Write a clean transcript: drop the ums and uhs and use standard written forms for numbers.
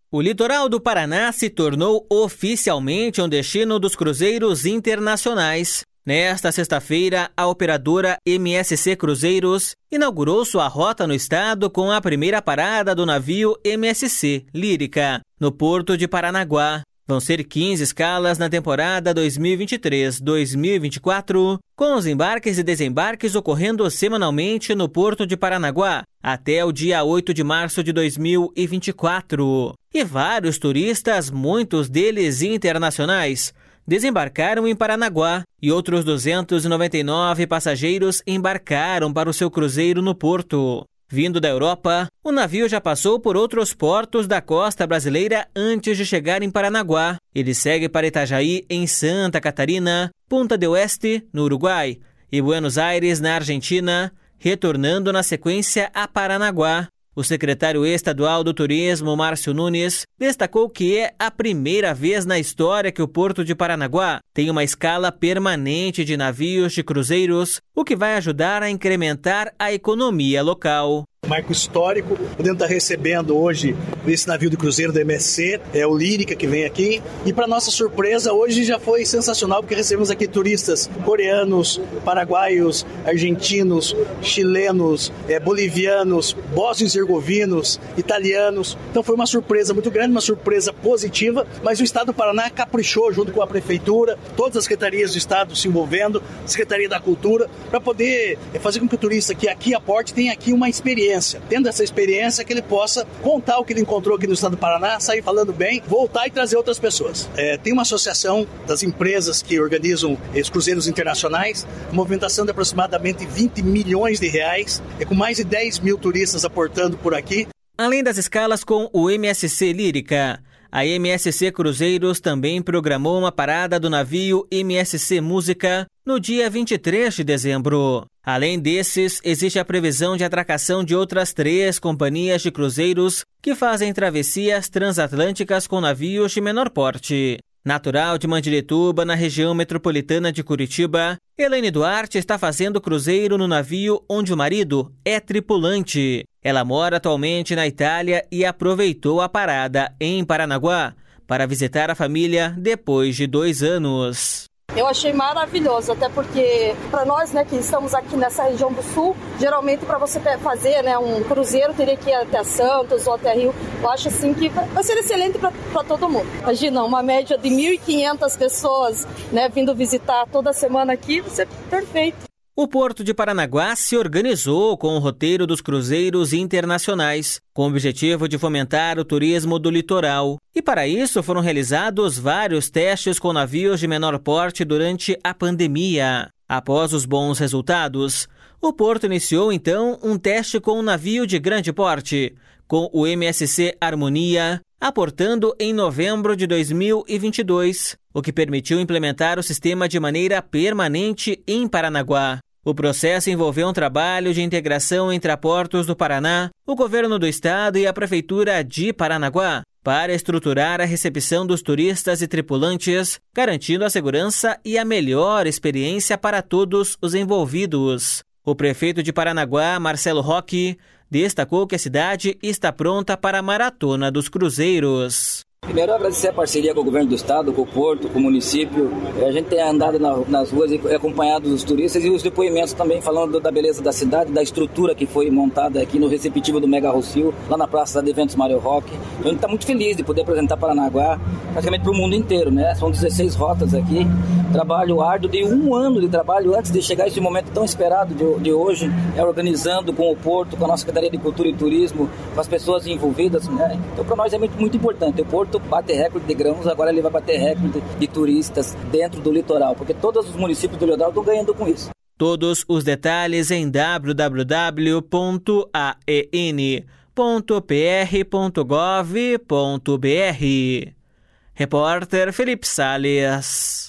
O litoral do Paraná se tornou oficialmente um destino dos cruzeiros internacionais. Nesta sexta-feira, a operadora MSC Cruzeiros inaugurou sua rota no estado com a primeira parada do navio MSC Lírica, no porto de Paranaguá. Vão ser 15 escalas na temporada 2023-2024, com os embarques e desembarques ocorrendo semanalmente no porto de Paranaguá, até o dia 8 de março de 2024. E vários turistas, muitos deles internacionais, desembarcaram em Paranaguá e outros 299 passageiros embarcaram para o seu cruzeiro no porto. Vindo da Europa, o navio já passou por outros portos da costa brasileira antes de chegar em Paranaguá. Ele segue para Itajaí, em Santa Catarina, Punta del Este, no Uruguai, e Buenos Aires, na Argentina, retornando na sequência a Paranaguá. O secretário estadual do Turismo, Márcio Nunes, destacou que é a primeira vez na história que o porto de Paranaguá tem uma escala permanente de navios de cruzeiros, o que vai ajudar a incrementar a economia local. Marco histórico, podendo estar recebendo hoje esse navio de cruzeiro da MSC, é o Lírica que vem aqui, e para nossa surpresa hoje já foi sensacional porque recebemos aqui turistas coreanos, paraguaios, argentinos, chilenos, bolivianos, bósnios e herzegovinos, italianos. Então foi uma surpresa muito grande, uma surpresa positiva, mas o estado do Paraná caprichou junto com a prefeitura, todas as secretarias do estado se envolvendo, Secretaria da Cultura, para poder fazer com que o turista que aqui aporte tenha aqui uma experiência. Tendo essa experiência, que ele possa contar o que ele encontrou aqui no estado do Paraná, sair falando bem, voltar e trazer outras pessoas. Tem uma associação das empresas que organizam os cruzeiros internacionais, movimentação de aproximadamente 20 milhões de reais, com mais de 10 mil turistas aportando por aqui. Além das escalas com o MSC Lírica, a MSC Cruzeiros também programou uma parada do navio MSC Música no dia 23 de dezembro. Além desses, existe a previsão de atracação de outras 3 companhias de cruzeiros que fazem travessias transatlânticas com navios de menor porte. Natural de Mandirituba, na região metropolitana de Curitiba, Elaine Duarte está fazendo cruzeiro no navio onde o marido é tripulante. Ela mora atualmente na Itália e aproveitou a parada em Paranaguá para visitar a família depois de 2 anos. Eu achei maravilhoso, até porque para nós, que estamos aqui nessa região do sul, geralmente para você fazer, um cruzeiro teria que ir até Santos ou até Rio. Eu acho assim que vai ser excelente para todo mundo. Imagina, uma média de 1.500 pessoas, vindo visitar toda semana aqui, vai ser perfeito. O Porto de Paranaguá se organizou com o roteiro dos cruzeiros internacionais, com o objetivo de fomentar o turismo do litoral. E para isso foram realizados vários testes com navios de menor porte durante a pandemia. Após os bons resultados, o Porto iniciou então um teste com um navio de grande porte, com o MSC Harmonia, aportando em novembro de 2022, o que permitiu implementar o sistema de maneira permanente em Paranaguá. O processo envolveu um trabalho de integração entre a Portos do Paraná, o governo do estado e a prefeitura de Paranaguá, para estruturar a recepção dos turistas e tripulantes, garantindo a segurança e a melhor experiência para todos os envolvidos. O prefeito de Paranaguá, Marcelo Roque, destacou que a cidade está pronta para a Maratona dos Cruzeiros. Primeiro, agradecer a parceria com o governo do estado, com o porto, com o município. A gente tem andado nas ruas e acompanhado os turistas e os depoimentos também falando da beleza da cidade, da estrutura que foi montada aqui no receptivo do Mega Rossio, lá na Praça de Eventos Mário Roque. Então, a gente está muito feliz de poder apresentar Paranaguá praticamente para o mundo inteiro, São 16 rotas aqui. Trabalho árduo de 1 ano de trabalho antes de chegar esse momento tão esperado de hoje, organizando com o porto, com a nossa Secretaria de Cultura e Turismo, com as pessoas envolvidas, Então, para nós é muito, muito importante. O porto bate recorde de grãos, agora ele vai bater recorde de turistas dentro do litoral, porque todos os municípios do litoral estão ganhando com isso. Todos os detalhes em www.an.pr.gov.br. Repórter Felipe Salles.